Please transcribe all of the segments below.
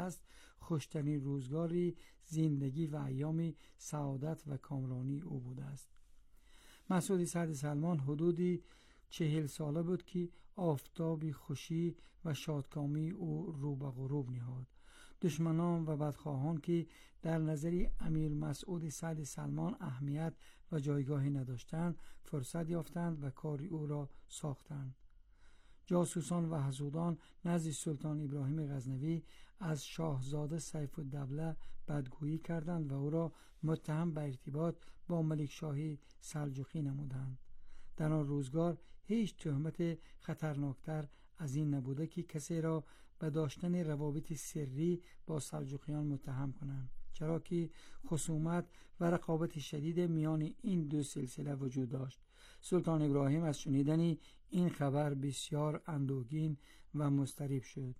است خوشترین روزگاری زندگی و ایامی سعادت و کامرانی او بوده است. مسعود سعد سلمان حدودی 40 ساله بود که آفتابی خوشی و شادکامی او رو به غروب نهاد. دشمنان و بدخواهان که در نظر امیر مسعود سعد سلمان اهمیت و جایگاهی نداشتند فرصت یافتند و کار او را ساختند. جاسوسان و حسودان نزد سلطان ابراهیم غزنوی از شاهزاده سیف الدوله بدگویی کردند و او را متهم به ارتباط با ملکشاهی سلجوقی نمودند. در آن روزگار هیچ تهمت خطرناکتر از این نبوده که کسی را به داشتن روابط سری با سلجوقیان متهم کنند، چرا که خصومت و رقابت شدید میان این دو سلسله وجود داشت. سلطان ابراهیم از شنیدن این خبر بسیار اندوهگین و مضطرب شد.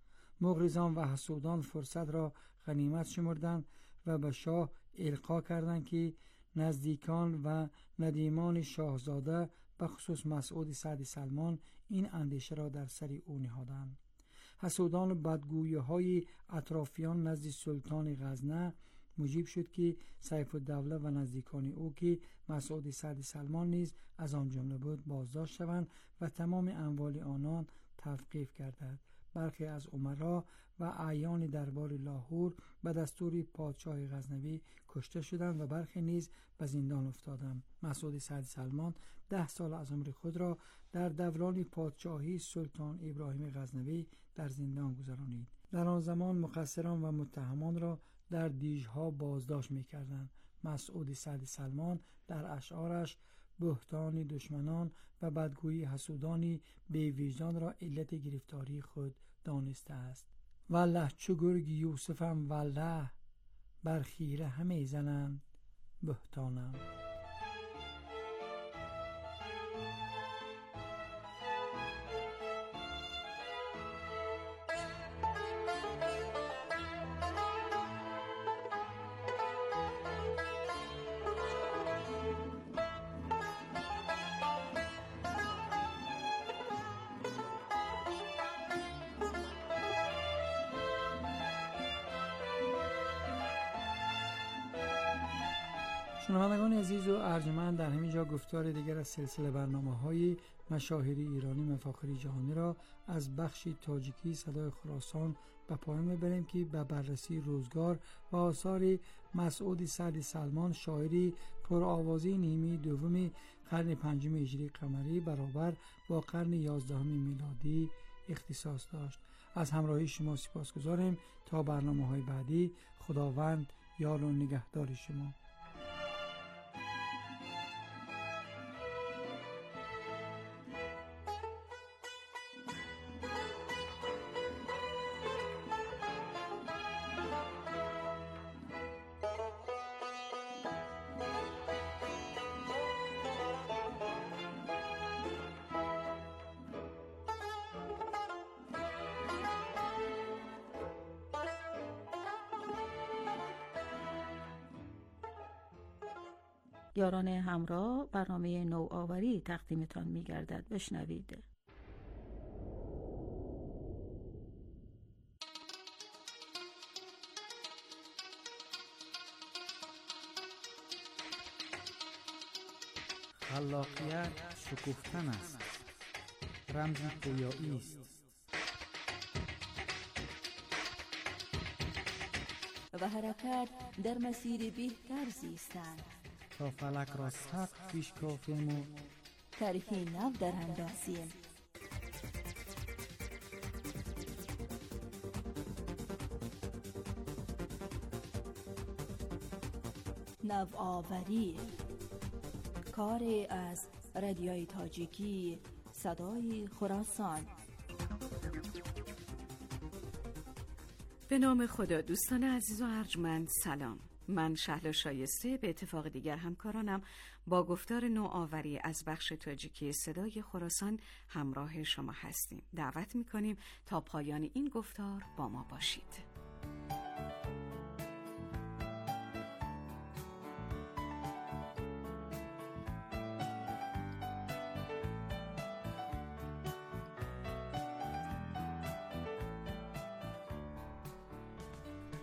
مغرضان و حسودان فرصت را غنیمت شمردند و به شاه القا کردند که نزدیکان و ندیمان شاهزاده به خصوص مسعود سعد سلمان این اندیشه را در سر او نهادند. حسودان و بدگویی‌های اطرافیان نزد سلطان غزنه موجب شد که سیف الدوله و نزدیکان او که مسعود سعد سلمان نیز از آن جمله بود بازداشت شوند و تمام اموال آنان توقیف گردد. برخی از امرا و اعیان دربار لاهور به دستور پادشاه غزنوی کشته شدند و برخی نیز به زندان افتادند. مسعود سعد سلمان 10 سال از عمر خود را در دوران پادشاهی سلطان ابراهیم غزنوی در زندان گذرانید. در آن زمان مقصران و متهمان را در دیژها بازداشت می‌کردند. مسعود سعد سلمان در اشعارش بهتان دشمنان و بدگویی حسودانی بی وجدان را علت گرفتاری خود دانسته است. والله چو گرگ یوسفم، والله بر خیره همه زنند بهتانم. شنوندگان عزیز و ارجمند، در همین جا گفتار دیگر از سلسله برنامه‌های مشاهیری ایرانی مفاخر جهانی را از بخش تاجیکی صدای خراسان به پایان می‌بریم که به بررسی روزگار و آثار مسعود سعد سلمان، شاعری پرآوازه نیمه دوم قرن 5 هجری قمری برابر با قرن 11 میلادی اختصاص داشت. از همراهی شما سپاسگزاریم. تا برنامه‌های بعدی، خداوند یار و نگهدار شما. یاران همراه، برنامه نوآوری تقدیمتان می‌گردد. بشنوید. خلاقیت شکوفتن است، رمزی پویایی است. و حرکت در مسیر بهتر زیستن، تا فلک را سقف پیش کافیم و طرحی نو در اندازیم. نوآوری، کاری از رادیوی تاجیکی صدای خراسان. به نام خدا. دوستان عزیز و ارجمند، سلام. من شهلا شایسته به اتفاق دیگر همکارانم با گفتار نوآوری از بخش تاجیکی صدای خراسان همراه شما هستیم. دعوت می‌کنیم تا پایان این گفتار با ما باشید.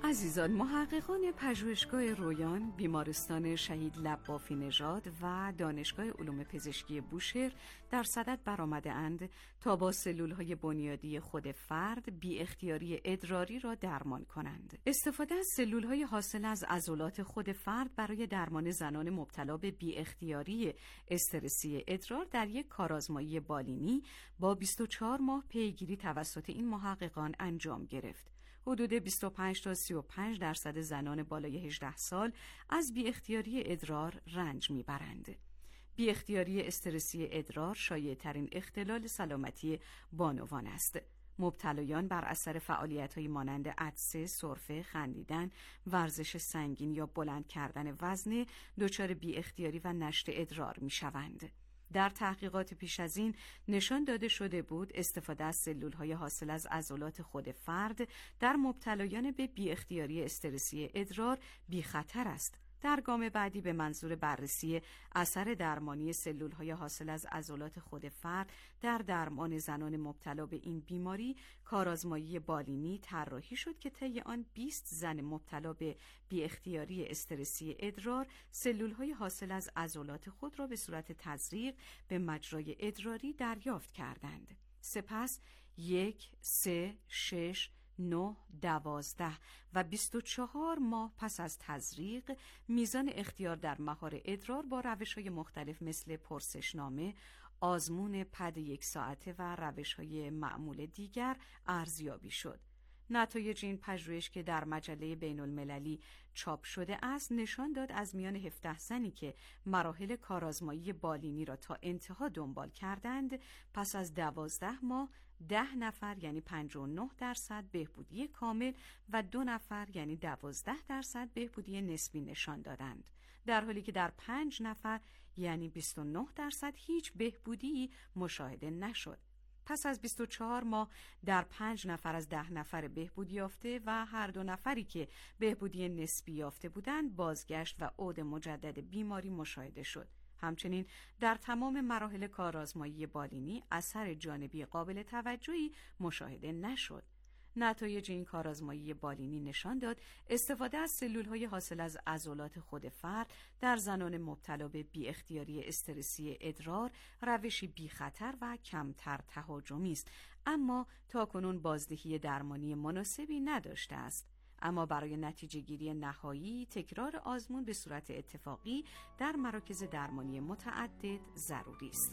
عزیزان، محققان پژوهشگاه رویان، بیمارستان شهید لبافی نژاد و دانشگاه علوم پزشکی بوشهر در صدد برآمده‌اند تا با سلول‌های بنیادی خود فرد بی اختیاری ادراری را درمان کنند. استفاده از سلول‌های حاصل از عضلات خود فرد برای درمان زنان مبتلا به بی اختیاری استرسی ادرار در یک کارآزمایی بالینی با 24 ماه پیگیری توسط این محققان انجام گرفت. حدود 25 تا 35% زنان بالای 18 سال از بی اختیاری ادرار رنج میبرند. بی اختیاری استرسی ادرار شایع‌ترین اختلال سلامتی بانوان است. مبتلایان بر اثر فعالیت‌های مانند عطسه، سرفه، خندیدن، ورزش سنگین یا بلند کردن وزنه دچار بی اختیاری و نشت ادرار میشوند. در تحقیقات پیش از این نشان داده شده بود استفاده از سلول‌های حاصل از عضلات خود فرد در مبتلایان به بی اختیاری استرسی ادرار بی خطر است. در گام بعدی به منظور بررسی اثر درمانی سلول‌های حاصل از عضلات خود فرد در درمان زنان مبتلا به این بیماری کارآزمایی بالینی طراحی شد که طی آن 20 زن مبتلا به بی اختیاری استرسی ادرار سلول‌های حاصل از عضلات خود را به صورت تزریق به مجرای ادراری دریافت کردند. سپس 1، 3، 6، 9، 12 و 24 ماه پس از تزریق میزان اختیار در مهار ادرار با روش‌های مختلف مثل پرسشنامه، آزمون پد 1 ساعته و روش‌های معمول دیگر ارزیابی شد. نتایج این پژوهش که در مجله بین‌المللی چاپ شده است نشان داد از میان 17 زنی که مراحل کارآزمایی بالینی را تا انتها دنبال کردند پس از 12 ماه 10 نفر یعنی 59% بهبودی کامل و 2 نفر یعنی 12% بهبودی نسبی نشان دادند، در حالی که در 5 نفر یعنی 29% هیچ بهبودی مشاهده نشد. پس از 24 ماه در 5 نفر از 10 نفر بهبودی یافته و هر 2 نفری که بهبودی نسبی یافته بودند بازگشت و عود مجدد بیماری مشاهده شد. همچنین در تمام مراحل کارآزمایی بالینی اثر جانبی قابل توجهی مشاهده نشد. نتایج این کارآزمایی بالینی نشان داد استفاده از سلول‌های حاصل از عضلات خود فرد در زنان مبتلا به بی اختیاری استرسی ادرار روشی بی خطر و کمتر تهاجمی است، اما تاکنون بازدهی درمانی مناسبی نداشته است. اما برای نتیجه گیری نهایی تکرار آزمون به صورت اتفاقی در مراکز درمانی متعدد ضروری است.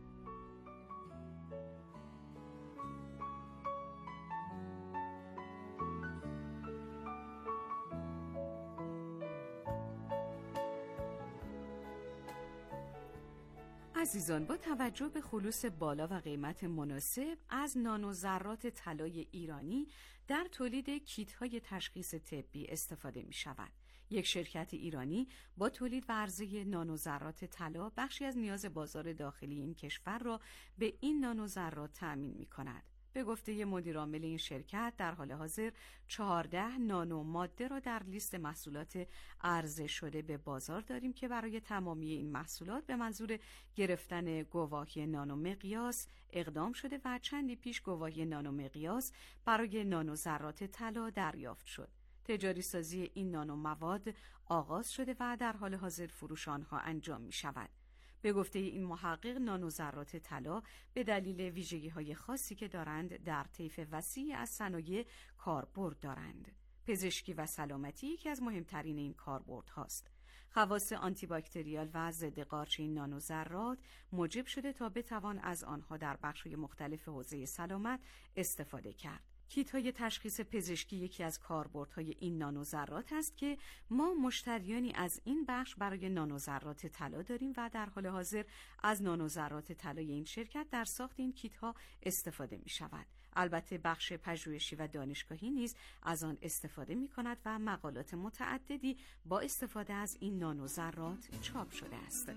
عزیزان، با توجه به خلوص بالا و قیمت مناسب از نانوذرات طلای ایرانی در تولید کیت‌های تشخیص طبی استفاده می‌شود. یک شرکت ایرانی با تولید و عرضه نانوذرات طلا بخشی از نیاز بازار داخلی این کشور را به این نانوذرات تأمین می‌کند. به گفته مدیرعامل این شرکت در حال حاضر 14 نانو ماده را در لیست محصولات عرضه شده به بازار داریم که برای تمامی این محصولات به منظور گرفتن گواهی نانو مقیاس اقدام شده و چندی پیش گواهی نانو مقیاس برای نانوذرات طلا دریافت شد. تجاری سازی این نانو مواد آغاز شده و در حال حاضر فروش آنها انجام می شود. به گفته این محقق نانوذرات طلا به دلیل ویژگی‌های خاصی که دارند در طیف وسیعی از صنایع کاربرد دارند. پزشکی و سلامتی یکی از مهمترین این کاربرد هاست. خواص آنتی باکتریال و ضد قارچ این نانوذرات موجب شده تا بتوان از آنها در بخش‌های مختلف حوزه سلامت استفاده کرد. کیت‌های تشخیص پزشکی یکی از کاربردهای این نانوذرات است که ما مشتریانی از این بخش برای نانوذرات طلا داریم و در حال حاضر از نانوذرات طلای این شرکت در ساخت این کیت‌ها استفاده می‌شود. البته بخش پژوهشی و دانشگاهی نیز از آن استفاده می‌کند و مقالات متعددی با استفاده از این نانوذرات چاپ شده است.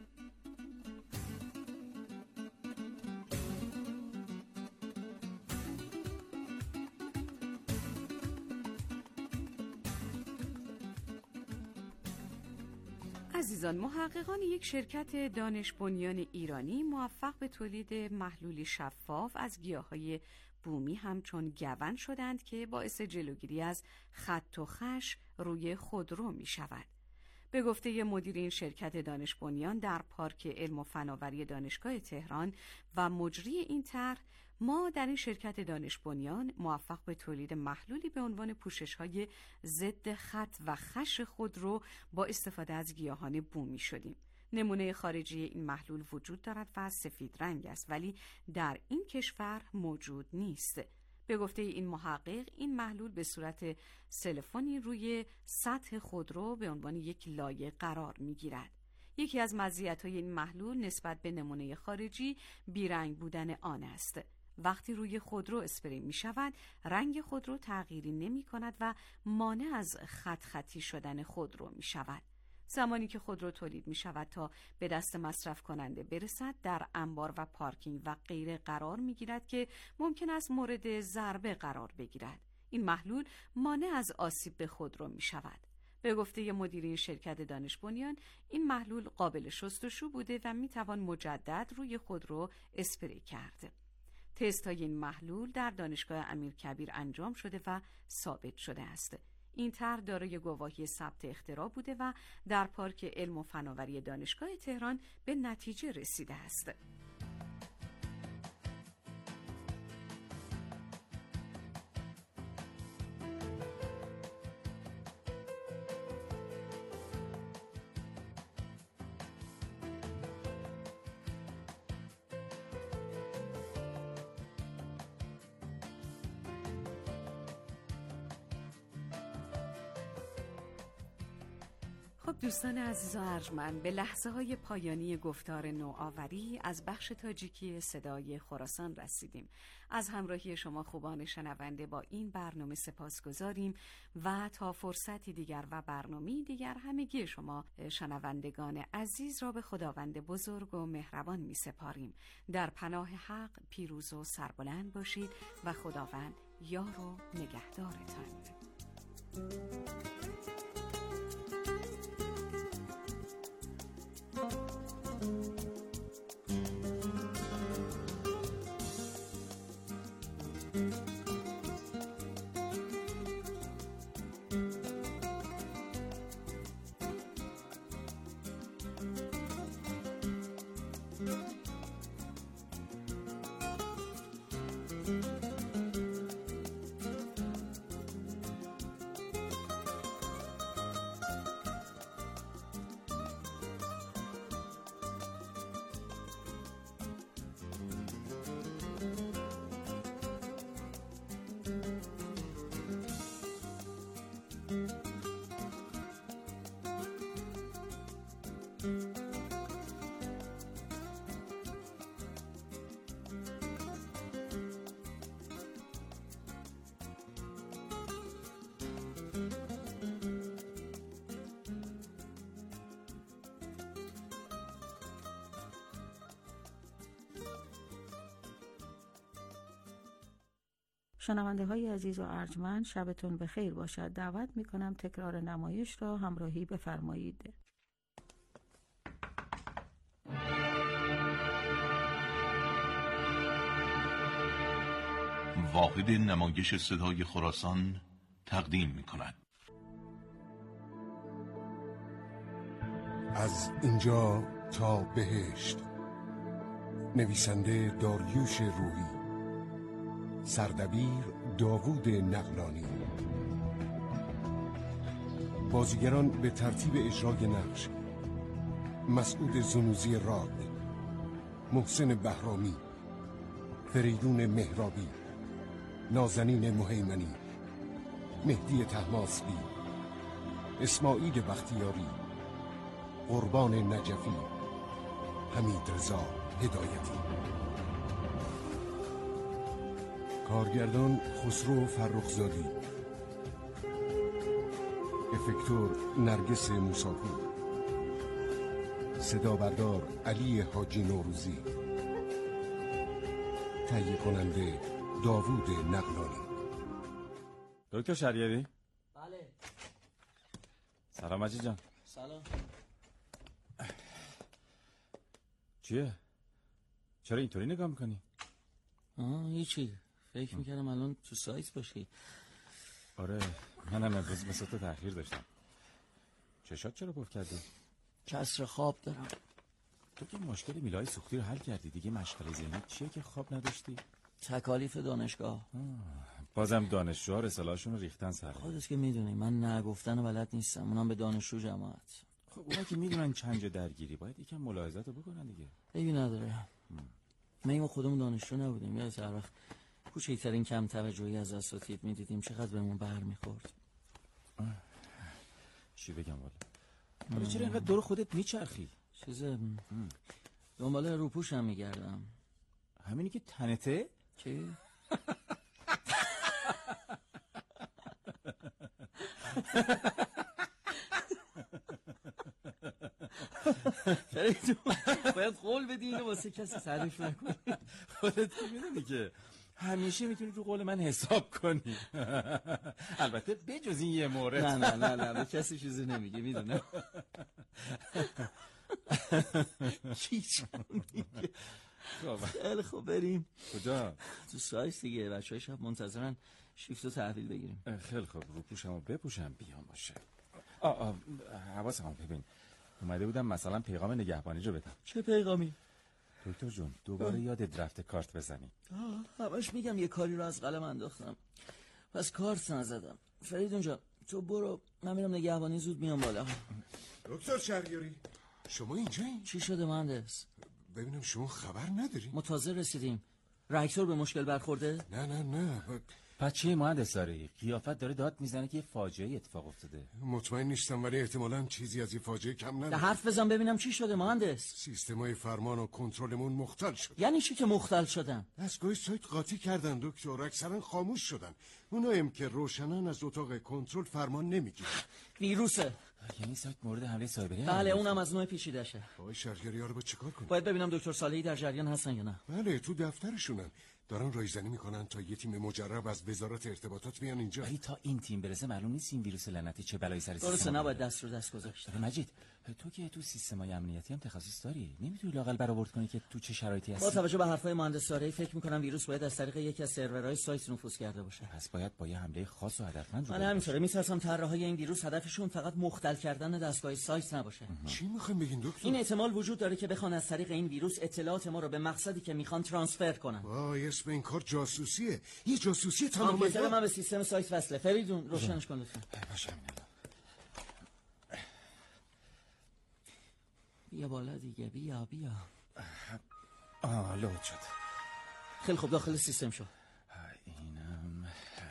عزیزان، محققان یک شرکت دانش بنیان ایرانی موفق به تولید محلولی شفاف از گیاه‌های بومی همچون گون شدند که باعث جلوگیری از خط و خش روی خودرو می شود. به گفته مدیر این شرکت دانش بنیان در پارک علم و فناوری دانشگاه تهران و مجری این طرح، ما در این شرکت دانش بنیان موفق به تولید محلولی به عنوان پوشش‌های ضد خط و خش خودرو با استفاده از گیاهان بومی شدیم. نمونه خارجی این محلول وجود دارد و سفید رنگ است، ولی در این کشور موجود نیست. به گفته این محقق، این محلول به صورت سلفونی روی سطح خودرو به عنوان یک لایه قرار می‌گیرد. یکی از مزیت‌های این محلول نسبت به نمونه خارجی بیرنگ بودن آن است. وقتی روی خودرو اسپری می شود، رنگ خودرو تغییری نمی کند و مانع از خط خطی شدن خودرو می شود. زمانی که خودرو تولید می شود تا به دست مصرف کننده برسد، در انبار و پارکینگ و غیره قرار می گیرد که ممکن است مورد ضربه قرار بگیرد. این محلول مانع از آسیب به خودرو می شود. به گفته مدیر شرکت دانش بنیان، این محلول قابل شستشو بوده و می توان مجدد روی خودرو اسپری کرد. تست های این محلول در دانشگاه امیرکبیر انجام شده و ثابت شده است. این طرح دارای گواهی ثبت اختراع بوده و در پارک علم و فناوری دانشگاه تهران به نتیجه رسیده است. خب دوستان عزیز و ارجمند، به لحظه های پایانی گفتار نوآوری از بخش تاجیکی صدای خراسان رسیدیم. از همراهی شما خوبان شنونده با این برنامه سپاسگزاریم و تا فرصتی دیگر و برنامه‌ای دیگر همگی شما شنوندگان عزیز را به خداوند بزرگ و مهربان می سپاریم. در پناه حق پیروز و سربلند باشید و خداوند یار و نگهدارتان. شنونده های عزیز و ارجمند، شبتون بخیر باشد. دعوت می کنم تکرار نمایش را همراهی بفرمایید. واحد نمایش صدای خراسان تقدیم می کند. از اینجا تا بهشت، نویسنده داریوش روحی، سردبیر داوود نقلانی. بازیگران به ترتیب اجرای نقش: مسعود زنوزی راد، محسن بهرامی، فریدون مهرابی، نازنین مهیمنی، مهدی طهماسبی، اسماعیل بختیاری، قربان نجفی، حمید رضا هدایتی. کارگردان خسرو فرخزادی، افکتور نرگس موساپور، صدا بردار علی حاجی نوروزی، تهیه کننده داوود نقلانی. دکتر شریعتی؟ بله. سلام مجید جان. سلام. چیه؟ چرا اینطوری نگاه میکنی؟ هیچی، فکر میکردم الان تو سایت باشی. آره منم امروز مثل تو تأخیر داشتم. چشات چرا پف کردی؟ کسر خواب دارم. تو که مشکل میلای سوختی رو حل کردی دیگه، مشغله ذهنی چیه که خواب نداشتی؟ تکالیف دانشگاه. بازم دانشجوها رساله‌هاشون رو ریختن سر. خودت که میدونی من نگفتن و بلد نیستم، اونم به دانشجو جماعت. خب اونا که میدونن چند جا درگیری، باید یکم ملاحظات رو بکنن دیگه. عیبی نداره. ما خودمون دانشجو نبودیم، یا هر وقت کوچکترین کم توجهی از اساتید میدیدیم چقدر بهمون برمیخورد. چی بگم والا؟ چرا اینقدر دور خودت میچرخی؟ دنبال روپوشم میگردم. همینی که تنته؟ چی؟ باید قول بدی اینو واسه کسی تعریف نکنی. خودت میدونی که همیشه میتونی رو قول من حساب کنی. البته بجز این یه مورد. نه به کسی چیزی نمیگی میدونم. چیچ میگه. خیلی خوب بریم. کجا؟ تو سایت دیگه، بچه‌های شب منتظرن شیفتو تحویل بگیریم. خیلی خوب، رو پوشمو بپوشم بیام باشه. حواسم ببین، اومده بودم مثلا پیغام نگهبانی رو بدم. چه پیغامی؟ دکتر جون دوباره یادت رفته کارت بزنی. همش میگم یه کاری رو از قلم انداختم، پس کارت نزدم. فریدون جان تو برو، من میرم نگهبانی، زود میام بالا. دکتر شهریاری شما اینجایی؟ چی شده مهندس؟ ببینم شما خبر نداری؟ ما تازه رسیدیم. راکتور به مشکل برخورده؟ نه پس چی مهندس داری؟ قیافت داره داد میزنه که فاجعه اتفاق افتاده. مطمئن نیستم ولی احتمالاً چیزی از این فاجعه کم نداره. حرف بزن ببینم چی شده مهندس. سیستمای فرمان و کنترلمون مختل شد. یعنی چی که مختل شدن؟ دستگاه سایت قاطی کردن دکتر، اکثرا خاموش شدن. اونایم که روشنن از اتاق کنترل فرمان نمیگیرن. ویروسه. یعنی سایت مورد حمله سایبری؟ بله اونم از نوع پیچیدشه. وای شهریاری‌ها رو با چیکار کنیم؟ باید ببینم دکتر صالحی در جریان هستن یا نه. بله تو دفترشونن، دارن رایزنی میکنن تا یه تیم مجرب از وزارت ارتباطات بیان اینجا. ولی تا این تیم برسه معلوم نیست این ویروس لعنتی چه بلایی سر سیستم. درسته، نباید دست رو دست گذاشت. مجید تو که تو سیستم‌های امنیتی هم تخصص داری، نمیتونی لااقل برآورد کنی که تو چه شرایطی هستی؟ با توجه به حرفای مهندس ساره‌ای فکر می‌کنم ویروس باید از طریق یکی از سرورهای سایت نفوذ کرده باشه. پس باید با یه حمله خاص و هدفمند من همینطوره می‌ترسم طراحای این ویروس هدفشون فقط مختل کردن دستگاه سایت نباشه. چی می‌خواید بگین دکتر؟ این احتمال وجود داره که بخوان از طریق این ویروس اطلاعات ما رو به مقصدی که می‌خوان ترانسفر کنن. وای اسم این کار جاسوسیه. یه جاسوسی تمام. کامپیوتر من به سیستم سایت وصله. فریدون روشنش کن لطفاً. باشه. بیا بالا دیگه، بیا لود شد. خیلی خوب داخل سیستم شو. اینم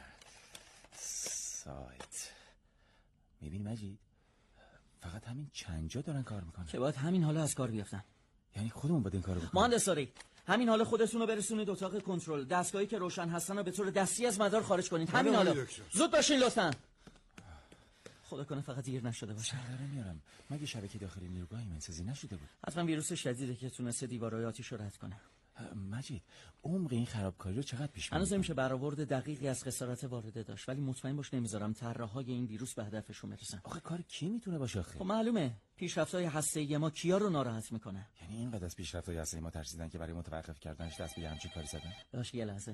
سایت. میبینی مجید فقط همین چند جا دارن کار میکنن که باید همین حالا از کار بیفتن. یعنی خودمون باید این کارو بکنیم. مهندس ساری همین حالا خودتون رو برسونید اتاق کنترل، دستگاهی که روشن هستن رو به طور دستی از مدار خارج کنید. همین حالا زود باشین لطفاً. خدا کنه فقط دیر نشده باشه. داره میارم. مگه شبکه داخلی نیروگاه ایمنسازی نشده بود؟ حتما ویروس شدیده که تونسته دیوارهای آتیش رو رد کنه. مجید عمق این خرابکاری رو چقدر پیش هنوز نمیشه برآورد دقیقی از خسارت وارده داشت، ولی مطمئن باش نمیذارم طراحای این ویروس به هدفشون برسن. آخه کار کی میتونه باشه آخه؟ خب معلومه پیشرفت‌های هسته‌ای ما کیا رو ناراحت میکنه. یعنی اینقدر از پیشرفت‌های هسته‌ای ما ترسیدن که برای متوقف کردنش دست به همچین کاری زدن؟ باشه یه لحظه.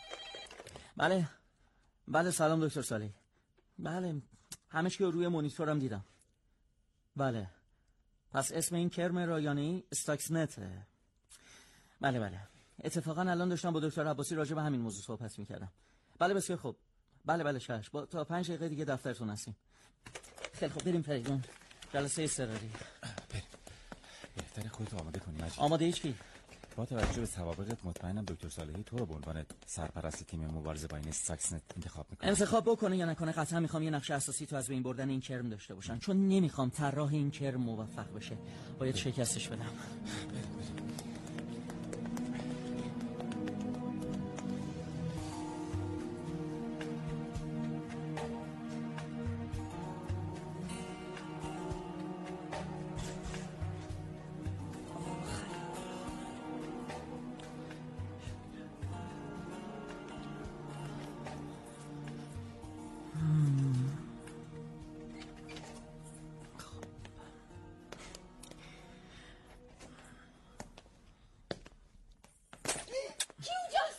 بله سلام دکتر صالحی. بله همه چی رو روی مانیتورم دیدم. بله پس اسم این کرم رایانه‌ای استاکسنته. بله اتفاقا الان داشتم با دکتر عباسی راجع به همین موضوع صحبت میکردم. بله بسیار خوب. بله چش تا 5 دقیقه دیگه دفترتون هستیم. خیلی خوب بریم فریدون، جلسه اضطراری. بریم. بهتره خودت آماده کنی مجید. آماده هیچ کی؟ با توجه به سوابقت مطمئنم دکتر صالحی تو رو به عنوان سرپرست تیم مبارزه با این استاکسنت انتخاب میکنه. انتخاب بکنه یا نکنه قطعا میخوام یه نقش اساسی تو از بین بردن این کرم داشته باشن، چون نمیخوام طراح این کرم موفق بشه. باید شکستش بدم.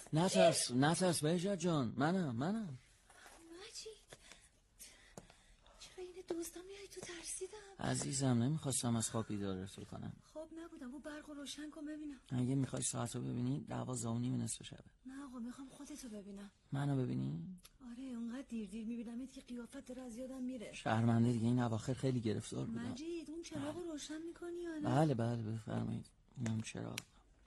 نترس بهجت جان، منم. مجید چرا این دوستا میای تو؟ ترسیدم عزیزم، نمیخواستم از خواب بیدارت کنم. خواب نبودم، و برق روشن کن ببینم. اگه میخوای ساعت رو ببینی 12:30 نصف شبه. نه آقا، میخوام خودتو ببینم. منو ببینی؟ آره، اونقدر دیر میبینمت که قیافت داره از یادم میره. شرمنده دیگه، این اواخر خیلی گرفتار بودم. مجید اون چراغ رو روشن میکنی یا بله نه؟ بفرمایید. اینم چراغ.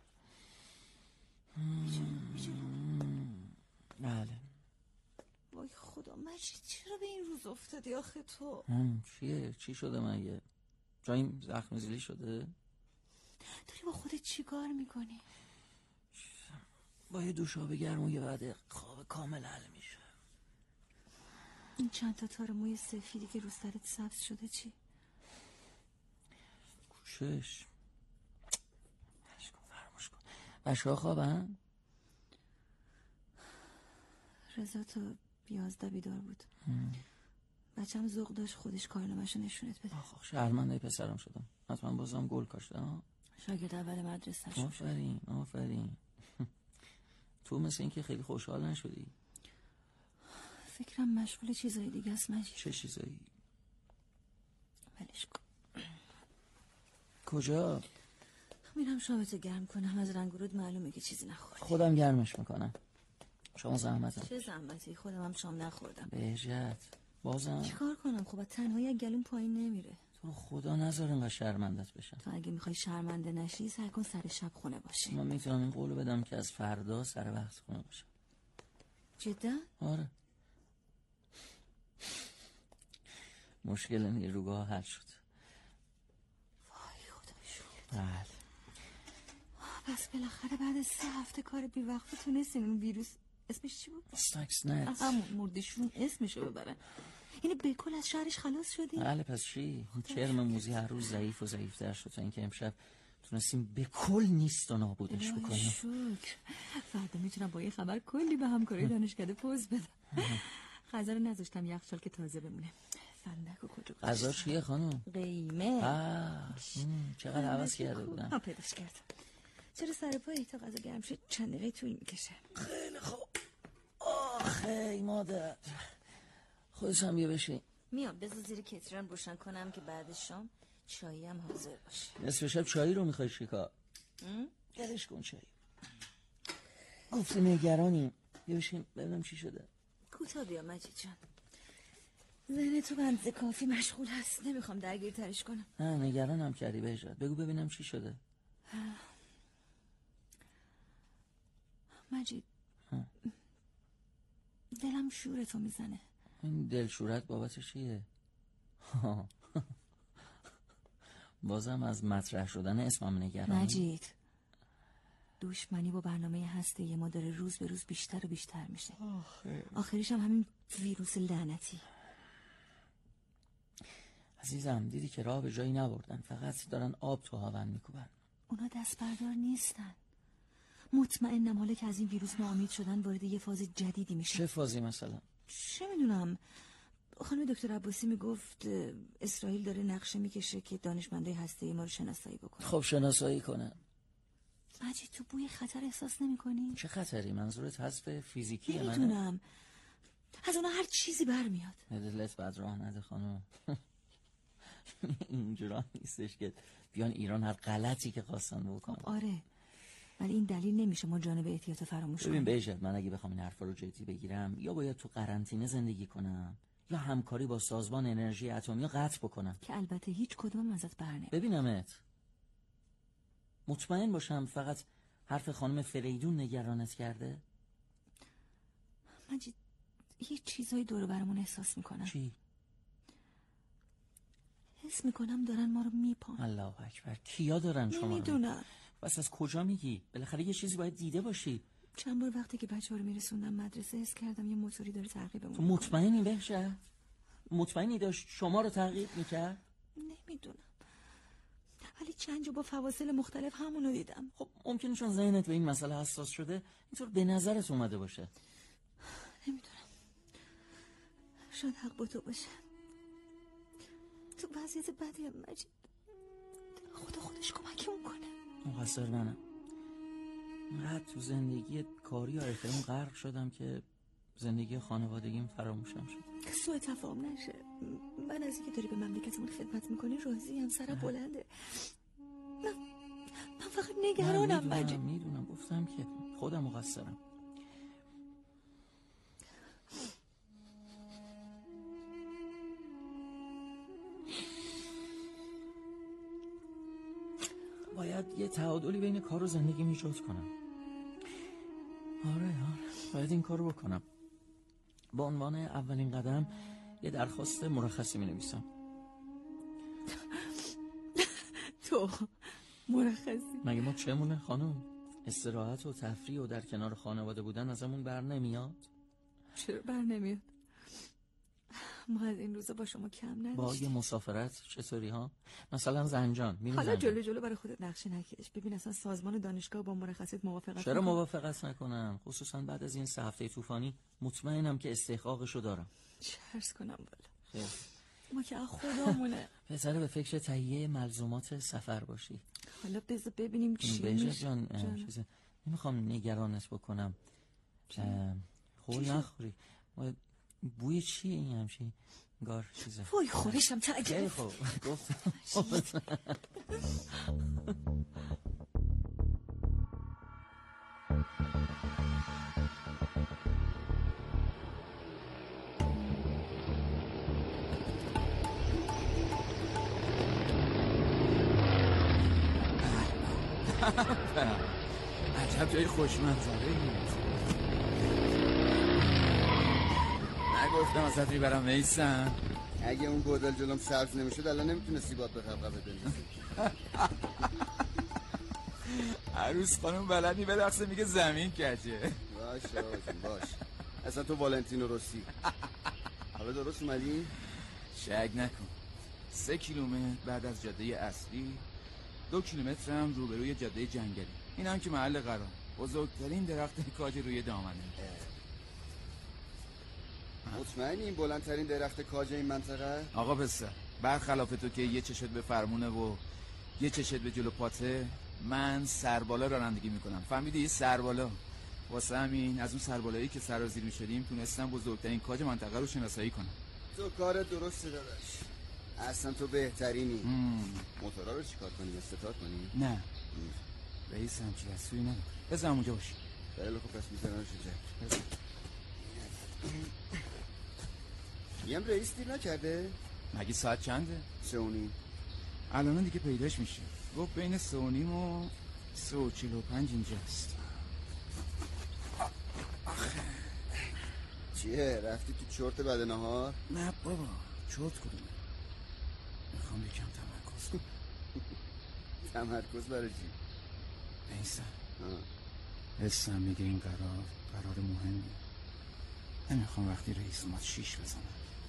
بله. وای خدا مجید، چرا به این روز افتادی آخه تو؟ چیه؟ چی شده مگه؟ جاییم زخم زیلی شده؟ داری با خودت چی کار میکنی؟ با یه دوش آب گرم و یه بعد خواب کامل حل میشه. این چند تا تار موی سفیدی که رو سرت سبز شده چی؟ کوشش. فراموش کن. بچه ها خوابن؟ رضا تا 11 بیدار بود. بچه‌م ذوق داشت خودش کارنامه‌شو نشونت بده. آخ شرمنده پسرم شدم. حتما بازم گل کاشتم. شاگرد اول مدرسه شد. آفرین. تو مثل این که خیلی خوشحال نشدی. فکرم مشغول چیزای دیگه است مجید. چه چیزایی؟ ولش کن. کجا؟ میرم شامتو گرم کنم، از رنگ و رود معلومه که چیزی نخوردی. خودم گرمش میکنم. شما زحمتم. چه زحمتی؟ خودم هم شام نخوردم. بهجت بازم چیکار کنم؟ خب تنهایی از گلوم پایین نمیره. تو خدا نذار اینقدر شرمندت بشم. تو اگه میخوای شرمنده نشی سعی کن سر شب خونه باشی. من میتونم این قولو بدم که از فردا سر وقت خونه باشم. جدا؟ آره. مشکل نیروگاه حل شد. وای خدا شکر. بله. پس بالاخره بعد 3 هفته کار بی وقت تونستین اون ویروس اسمش چی بود؟ استاکسنت. همون مردشون اسمشو ببرن. یعنی به کل از شهرش خلاص شدی؟ بله پس چی؟ کرم موزی هر روز ضعیف و ضعیف‌تر شد تا اینکه امشب تونستیم به کل نیست و نابودش بکنیم. شکر. فردا میتونم با یه خبر کلی به همکاری دانشکده پوز بدم. غذا رو نذاشتم یخچال که تازه بمونه. فندک و کجا غذا چیه خانم؟ قیمه. چقدر عوض کرده بودم. پیداش کردم. چرا سر پایی تا غذا گرم شد چند دقیقه طول میکشه. خیلی خوب. آخه مادر خودش هم بیا بشین. میام بذار زیر کتران روشن کنم که بعد شام چایی هم حاضر باشه. نصف شب چایی رو میخوای چیکار؟ گرش کن چایی. گفتی نگرانیم. بیا بشین ببینم چی شده. کوتاه بیا مجید جان. ذهن تو بنز کافی مشغول هست، نمیخوام درگیرترش کنم. نه نگرانم کردی بهجت. بگو ببینم چی شده. مجید دلم شورتو میزنه. این دلشورت بابت چیه؟ بازم از مطرح شدن اسمم نگرانی. مجید دشمنی با برنامه هسته‌ای ما داره روز به روز بیشتر و بیشتر میشه. آخرش هم همین ویروس لعنتی. عزیزم دیدی که راه به جایی نبردن، فقط دارن آب تو هاون میکوبن. اونا دست بردار نیستن. مطمئنم حالا که از این ویروس ناامید شدن وارد یه فاز جدیدی میشه. چه فازی مثلا؟ چه میدونم. خانم دکتر عباسی میگفت اسرائیل داره نقشه میکشه که دانشمندای هسته‌ای ما رو شناسایی بکنه. خب شناسایی کنه. مجید تو بوی خطر احساس نمی‌کنی؟ چه خطری؟ منظورت حذف فیزیکیه؟ نمیدونم. از اونا هر چیزی برمیاد. دلت بد راه نده خانم. اینجورا نیستش که بیان ایران هر غلطی که خواستن بکنن. آره ولی این دلیل نمیشه ما جانب احتیاط فراموش کنیم. ببین بهجت، من اگه بخوام این حرفا رو جدی بگیرم یا باید تو قرنطینه زندگی کنم یا همکاری با سازمان انرژی اتمی قطع بکنم که البته هیچ کدوم ازت برنه. ببینمت مطمئن باشم فقط حرف خانم فریدون نگرانت کرده. مجید یه چیزای دور برمون احساس میکنم. چی؟ حس میکنم دارن ما رو میپان. الله اکبر. کیا دارن شما رو؟ نمیدونم. بس از کجا میگی؟ بالاخره یه چیزی باید دیده باشی. چند بار وقتی که بچه‌ها رو میرسوندم مدرسه حس کردم یه موتوری داره تعقیبمون. تو مطمئنی بهجت؟ مطمئنی داشت شما رو تعقیب میکرد؟ نمیدونم ولی چند جا با فواصل مختلف همونو دیدم. خب ممکنه چون ذهنت به این مسئله حساس شده اینطور به نظرت اومده باشه. نمیدونم شاید حق با تو باشه. تو وضعیت بدی هم مجید. خدا خودش کمکمون کنه. مقصر منم. اینقدر تو زندگی کاری و حرفه‌ام غرق شدم که زندگی خانوادگیم فراموشم شد. سوء تفاهم نشه. من از اینکه داری به مملکتمون خدمت میکنی راضیم، سرم بلنده. من فقط نگرانم. مجید میدونم گفتم که خودم مقصرم. باید یه تعادلی بین کار و زندگی ایجاد کنم. آره باید این کارو بکنم. با عنوان اولین قدم یه درخواست مرخصی می‌نویسم. تو مرخصی؟ مگه ما چمونه خانم؟ استراحت و تفریح و در کنار خانواده بودن ازمون بر نمیاد؟ چرا بر نمیاد؟ ما از این روزا با شما کم نداشتیم. با یه مسافرت چطوری ها؟ مثلا زنجان حالا جلو برای خودت نقشه نکش. ببین اصلا سازمان دانشگاه با مرخصیت موافقت چرا موافقت نکنم؟ خصوصا بعد از این 3 هفته طوفانی مطمئنم که استحقاقشو دارم. چه عرض کنم والا. خیلی ما که خودمونه. بذاره به فکر تهیه ملزومات سفر باشی. حالا بذار ببینیم چی میشه. جان نمیخوام نگرانت بکنم. خول نخوری. بوی چیه این همچین گار چیزه؟ وای خورشم تعجب. خب گفتم عجب جای خوشمنظره نگفتم ازت میبرم میسم. اگه اون بودل جلوم صرف نمیشد الان نمیتونستی باد به خبقه بندازی. عروس خانم بلدی به دقصه میگه زمین کجه. باش اصلا تو والنتینو روسی. حالا درست اومدی؟ شک نکن. 3 کیلومتر بعد از جاده اصلی، 2 کیلومتر هم روبروی جاده جنگلی. این هم که محل قرار بزرگترین درخت کاج روی دامنه. مطمئنی این بلندترین درخت کاج این منطقه؟ آقا پسر برخلاف تو که یه چشت به فرمونه و یه چشت به جلو پاته، من سربالا رانندگی میکنم. فهمیدی؟ سربالا. واسه همین از اون سربالایی که سرازیر میشدیم تونستم بزرگترین کاج منطقه رو شناسایی کنم. تو کارت درسته داداش. اصلا تو بهترینی. موتورا رو چیکار کنی؟ استارت کنی؟ نه رئیس همچی دستوری نداره. بذار اونجا باشی. خیلی خوب پس میذارمش اینجا. میگم رئیس دیر نکرده؟ مگه ساعت چنده؟ 3:30. الان دیگه پیداش میشه. گفت بین 3:30 و 3:45 اینجاست. چیه؟ رفتی تو چرت بعد نهار؟ نه بابا چرت کدومه. میخوام یکم تمرکز کنم. تمرکز برای چی؟ بیسم حسم میگه این قرار مهمه. نمیخوام وقتی رئیس اومد 6 بزنم.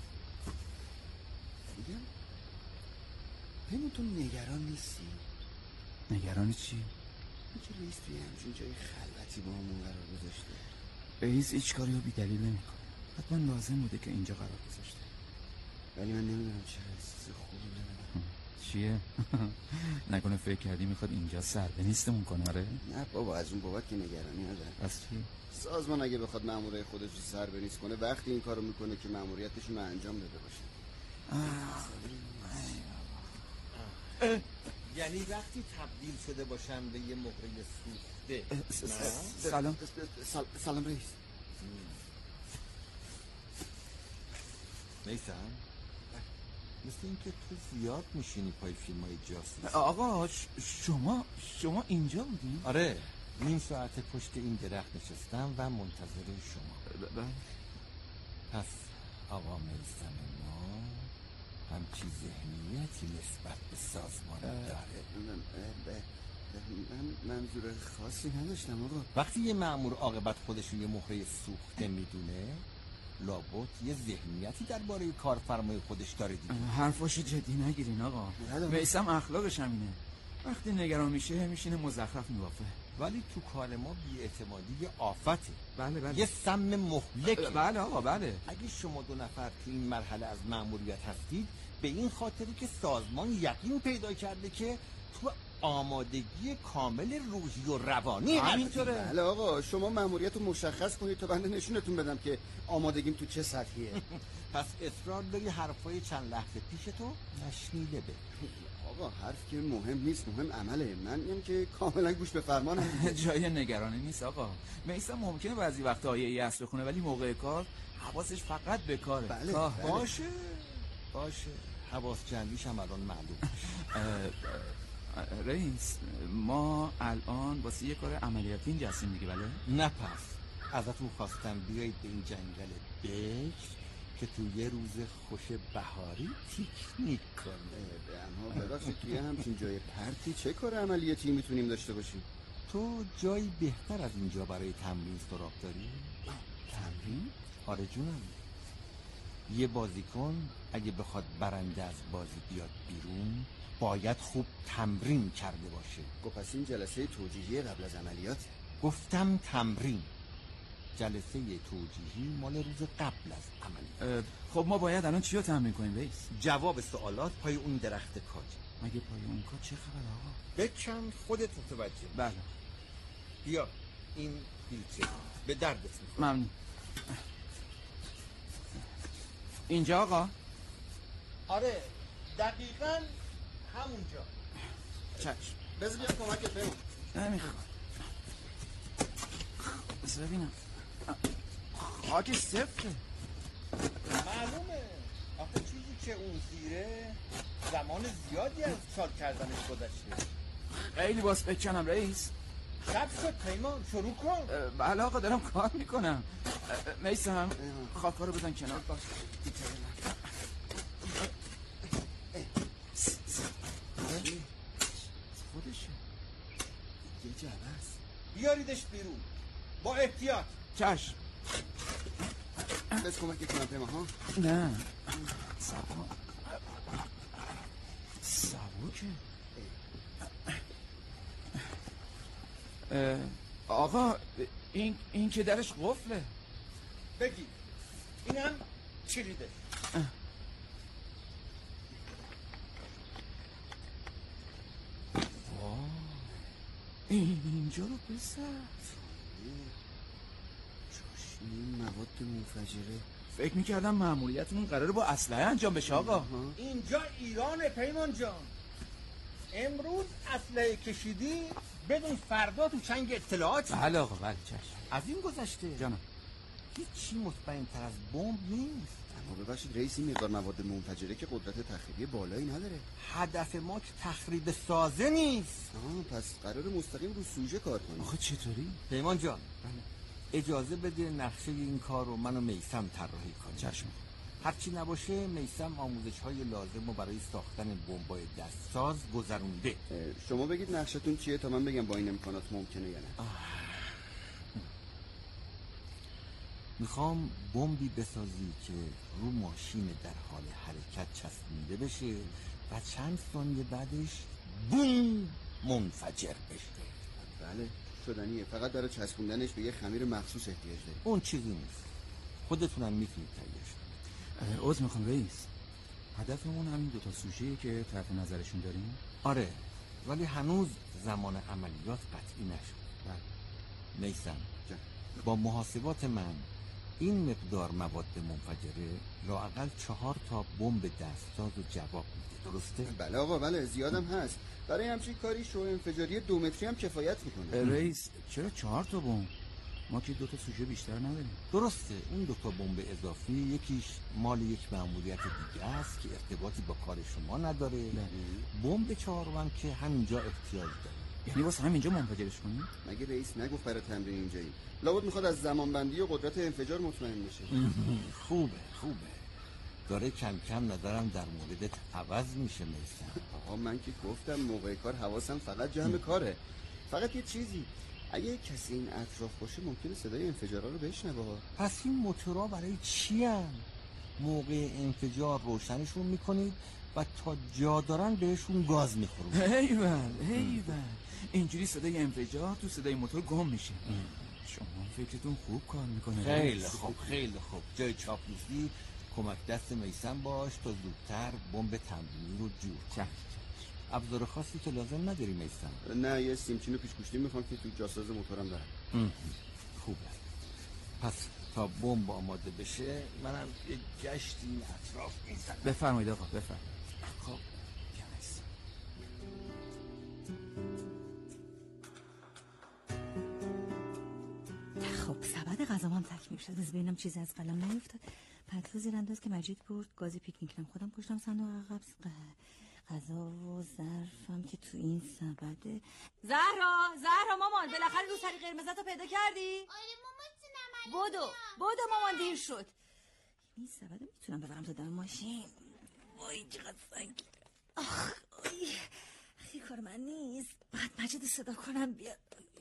میگم پیمون تو نگران نیستی؟ نگران چی؟ اینکه رئیس توی همچین جای خلوتی با همون قرار گذاشته. رئیس هیچ کاری رو بی دلیل نمیکنه. حتما لازم بوده که اینجا قرار گذاشته. ولی من نمیدونم چرا احساس خوبی ندارم. چیه؟ نکنه فکر کردی میخواد اینجا سرده نیستمون کنه؟ آره؟ نه بابا از اون بابت که نگرانی ندارم. پس چی؟ سازمان اگه بخواد مامورای خودش رو سربریز کنه وقتی این کارو میکنه که ماموریتشون رو انجام داده باشه. یعنی وقتی تبدیل شده باشم به یه مهره سوخته. سلام رئیس. میسم مثل این که تو زیاد میشینی پای فیلم های جاسوسی. آقا شما اینجا بودین؟ آره نیم ساعت پشت این درخت نشستم و منتظر شما. پس آقا میسم ما همچی ذهنیتی نسبت به سازمان داره. من منظور خاصی نداشتم آقا. وقتی یه مأمور عاقبت خودش یه مهره سوخته میدونه لابد یه ذهنیتی درباره کارفرمای خودش داره دیگه. حرفاشو جدی نگیرین آقا. میسم اخلاقش همینه. وقتی نگران میشه میشینه مزخرف میوافه. ولی تو کار ما بی‌اعتمادی یه آفته. بله. یه سم مهلکه. بله آقا بله. اگه شما 2 نفر تو این مرحله از مأموریت هستید به این خاطری که سازمان یقین پیدا کرده که تو آمادگی کامل روحی و روانی همینطوره. بله آقا، شما مأموریت رو مشخص کنید تا بنده نشونتون بدم که آمادگیم تو چه سطحیه. پس اصرار داری حرفای چند لحظه پیش تو نشنیده به. آقا حرف که مهم نیست، مهم عمله. من میگم که کاملا گوش به فرمانم. جای نگرانی نیست آقا. میثم ممکنه بعضی وقتا آیه‌ای هست بخونه ولی موقع کار حواسش فقط به کاره. بله. باشه حواس جمعیش هم الان معلوم. رئیس، ما الان واسه یه کار عملیاتی اینجا هستیم دیگه، بله؟ نه پس ازتون خواستم بیایید به این جنگل بکر که تو یه روز خوش بهاری پیکنیک کنه. اما ببخشید توی همچین جای پرتی چه کار عملیاتی میتونیم داشته باشیم؟ تو جایی بهتر از اینجا برای تمرین سراغ داری؟ تمرین؟ آره جونم. یه بازیکن اگه بخواد برنده از بازی بیاد بیرون باید خوب تمرین کرده باشه. پس این جلسه توجیهی قبل از عملیاته؟ گفتم تمرین. جلسه توجیهی مال روز قبل از عملیات. خب ما باید الان چی رو تمرین کنیم رئیس؟ جواب سوالات پای اون درخت کاج. مگه پای اون کاج چه خبر آقا؟ بکن خودت متوجه. بله. بیا این بیلچه به دردت میخوره. ممنون. اینجا آقا؟ آره دقیقاً همونجا. چشم. بذار بیام کمکت بمون. نمیخوام. بذار ببینم. خاک صفره. معلومه. آخه چیزی که اون زیره زمان زیادی از چال کردنش گذشته. خیلی باز بکنم رئیس. شب شد پیمان، شروع کن. بله آقا دارم کار میکنم. میثم خاکا رو بزن کنار. باش خودشه یه جعبه است. بیاریدش بیرون با احتیاط. چشم. بس کمک کنم پیمان ها. نه سبوکه. آقا این که درش قفله. بگی اینم کلیدش. اینجا رو بزن. این مواد منفجره. فکر میکردم مأموریتمون قراره با اسلحه انجام بشه آقا. اینجا ایرانه پیمان جان. امروز اسلحه کشیدی بدون فردا تو چنگ اطلاعات. بله آقا بله چشم. از این گذشته جانم هیچی مطمئن‌تر از بمب نیست. اما ببخشید رئیس این مقدار مواد منفجره که قدرت تخریبی بالایی نداره. هدف ما که تخریب سازه نیست. پس قرار مستقیم رو سوژه کار کنیم. آخه چطوری؟ پیمان جان اجازه بده نقشه این کار رو من و میثم طراحی کنیم. چشم. هرچی نباشه میثم آموزش‌های لازم رو برای ساختن بمب‌های دستساز گذرونده. شما بگید نقشتون چیه تا من بگم با این امکانات ممکنه یا نه. میخوام بمبی بسازی که رو ماشین در حال حرکت چسبونده بشه و چند ثانیه بعدش بوم منفجر بشه. بله شدنیه. فقط برای چسبوندنش به یه خمیر مخصوص احتیاج داره. اون چیزی نیست. خودتونم میتونید تهیه‌اش کنید. عذر میخوام رئیس. هدفمون همین دوتا سوژه‌ای که طرف نظرشون داریم؟ آره ولی هنوز زمان عملیات قطعی نشد. بله میثم با محاسبات من این مقدار مواد منفجره لااقل 4 تا بمب دستساز و جواب میده. درسته؟ بله آقا بله زیادم هست. برای همچین کاری شو انفجاری 2 متری هم کفایت میکنه. رئیس چرا 4 تا بمب؟ ما که 2 تا سوژه بیشتر نداریم. درسته اون 2 تا بمب اضافی یکیش مال یک مأموریت دیگه است که ارتباطی با کار شما نداره. بمب 4 که همینجا احتیاج داره. یعنی واسه همینجا منفجرش کنیم؟ مگه رئیس نگفت برای تمرین اینجایی؟ لابد میخواد از زمانبندی و قدرت انفجار مطمئن بشه. خوبه داره کم کم نظرم در موردت عوض میشه میثم. آقا من که گفتم موقع کار حواسم فقط جمع کاره. فقط یه چیزی اگه کسی این اطراف باشه ممکنه صدای انفجارا رو بشنوه. پس این موتورها برای چی هن؟ موقع انفجار روشنشون میکنید و تا جا دارن بهشون گاز میخورون. ایول اینجوری صدای انفجار تو صدای موتور گم میشه. شما فکرتون خوب کار میکنه. خیلی خوب جای چاپلوسی کمک دست میثم باش تا زودتر بمب تمرینی رو جور کن. ابزار خاصی که لازم نداری میستم. نه یه سیمچین و پیچ‌گوشتی میخوام که تو جاساز موتورم دارم. خوبه. پس تا بمب آماده بشه منم یه گشتی این اطراف میزنم. بفرمایید آقا بفرمایید. خب خب سبد غذام هم تکمیل شد. از ببینم چیزی از قلم نیفتاد. پتو زیر انداز که مجید برد. گاز پیکنیکم خودم پشتم صندوق عقب. غذا و ظرفم که تو این سبده. زهرا مامان بالاخره رو سری قرمزتو پیدا کردی؟ آره مامان جونم. بدو مامان دیر شد. این سبده میتونم ببرم تو دم ماشین. وای چقدر سنگینه. آخ خیلی کار من نیست. بعد مجید صدا کنم بیاد.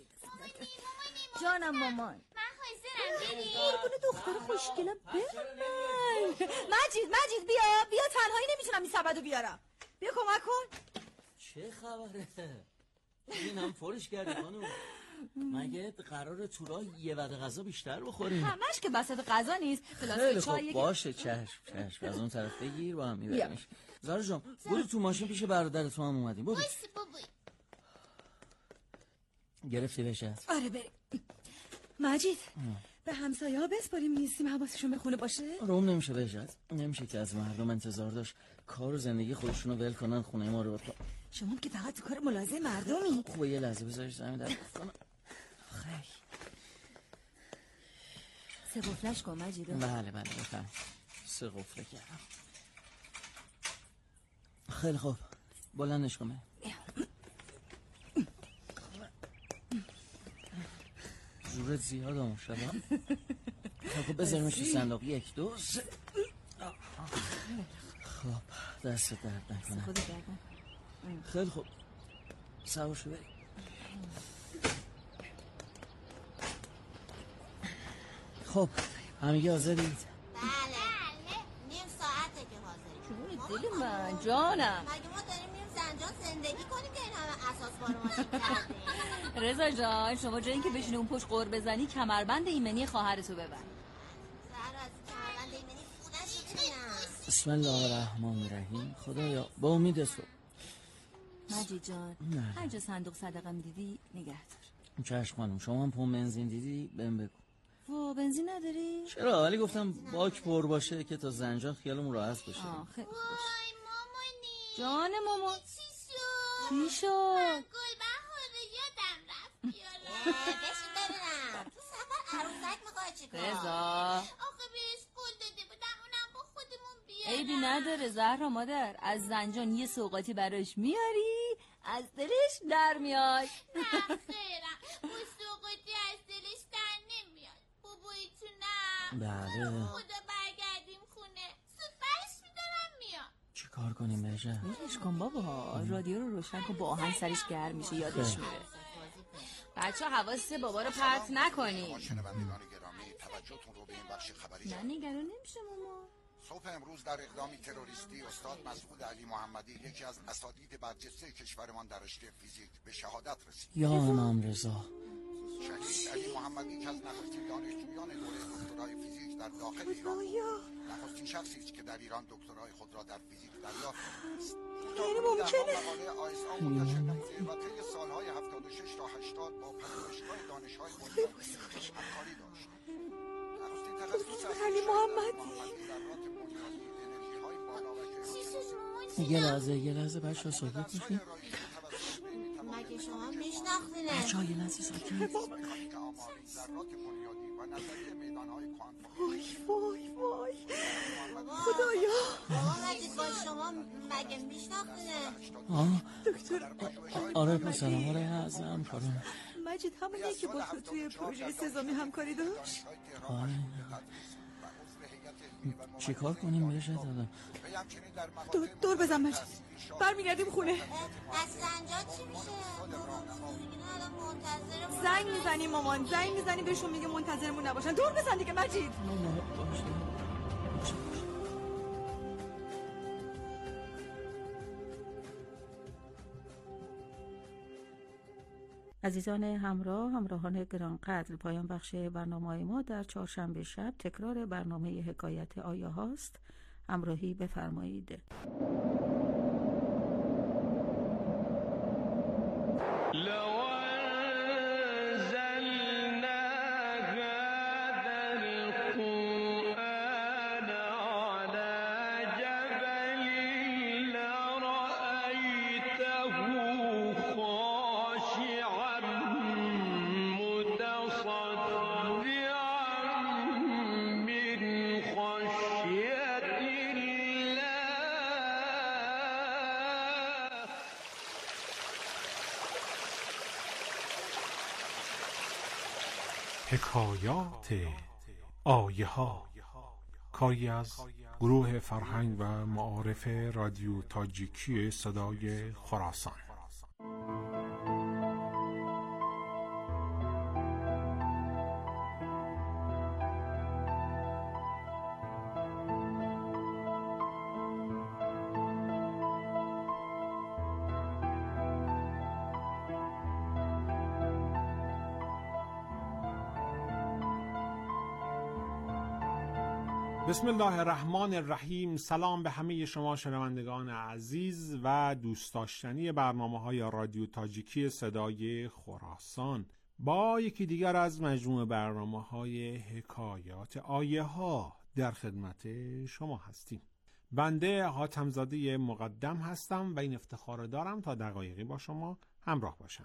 جانم مامان. من حاضرم بریم. قربون دختر خوشگلم بمن. مجید بیا تنهایی نمیتونم این سبدو بیارم. بیا کمک کن. چه خبره؟ اینم فرش کردی خانوم. مگه قراره تو راه یه وعده غذا بیشتر بخوریم؟ همش که بساط غذا نیست. خیلی خوب باشه چشم از اون طرف بگیر با هم میبریمش. زارا جان برو تو ماشین پیش برادرت هم اومدیم. برو. گرفتی بشه؟ آره بریم. مجید به همسایه ها بسپاریم نیستیم حواسشون به خونه باشه؟ روم نمیشه بجد. نمیشه که از مردم انتظار داشت کار و زندگی خودشونو ول کنن خونه ما رو بپا. شما که فقط تو کار ملاحظه مردمی. خوبه یه لحظه بذارش زمین در کنم. خیلی سه قفلش کن مجید. بله بفهم. سه قفله کردم. خیلی خوب بلندش کنه. زورت زیاد هم شده. خب بذاریمش تو صندوق. 1 2 3. خب دست درد نکنه. خیلی خوب سوار شو بریم. خب همگی حاضرید؟ بله نیم ساعته که حاضریم. دل من جانم. مگه ما داریم میریم زنجان زندگی کنیم که این همه اساس بارو ماشین کردیم؟ رضا جان شما جایی که بشینی اون پشت قور بزنی کمربند ایمنی خواهرتو ببر. زهرا از کمربند ایمنی خونش رو ببینم. بسم الله الرحمن الرحیم. خدایا با امید تو. مجید جان هر جا صندوق صدقه دیدی نگه دار. چشم خانم شما هم پمپ بنزین دیدی بهم بگو. وا بنزین نداری؟ چرا ولی گفتم باک پر باشه که تا زنجان خیالمون راحت باشه. خیلی خوش. وای مامانی جان مامان چی شد؟ گل بهاره یادم رفت بیارم. بشین ببینم تو سفر عروسک میخوای چی کار؟ رضا آخه بهش قول داده بودم اونم با خودمون بیارم. عیبی نداره زهرا مادر. از زنجان یه سوغاتی براش میاری از دلش در میاد. نه خیرم اون سوغاتی از دلش در نمیاد. بابایتونم بله خدا برگردیم خونه زود برش میدارم میام. چی کار کنیم بشه؟ میرش کن بابا. رادیو رو روشن کن با آهنگ سرش گرم میشه یادش میره. بچه حواس بابا رو پرت نکنی. شنوندگان گرامی توجهتون رو به این بخش خبری من نگران نمیشه ماما. صبح امروز در اقدامی تروریستی استاد مسعود علی محمدی یکی از اساتید برجسته کشورمان در رشته فیزیک به شهادت رسید. یا امام رضا. شهید علی محمدی که از نخستین دانشجویان دوره دکترای فیزیک در داخل ایران نخستین شخصی است که در ایران دکترای خود را در فیزیک دریافت است. یعنی ممکنه مقاله آیسا منتشر نموده و طی سالهای 76 تا 80 با پژوهشگاه دانش‌های بنیادی همکاری داشت. نخستین تخصص علی محمدی یه لحظه بچه ها ساکت باشید. مگه شما میشناختینه؟ بچه ها یه لحظه ساکت. وای خدایا. بابا مجید با شما مگه میشناختینه؟ دکتر آره پسرم آره از همکارم. مجید همونیه که با تو توی پروژه سزامی همکاری داشت؟ آره چی کار کنیم بشه دادم. دور بزن مجید برمیگردیم خونه. از زنجان چی میشه؟ زنگ میزنیم مامان زنگ میزنیم بهشون میگه منتظرمون نباشن. دور بزن دیگه مجید. عزیزان همراهان گرانقدر، پایان بخش برنامه ما در چهارشنبه شب تکرار برنامه حکایت آیا هاست. همراهی بفرمایید. حکایات آیه ها، کاری از گروه فرهنگ و معارف رادیو تاجیکی صدای خراسان. بسم الله الرحمن الرحیم. سلام به همه شما شنوندگان عزیز و دوست داشتنی برنامه‌های رادیو تاجیکی صدای خراسان. با یکی دیگر از مجموعه برنامه‌های حکایات آیه ها در خدمت شما هستیم. بنده حاتم‌زاده مقدم هستم و این افتخار دارم تا دقایقی با شما همراه باشم.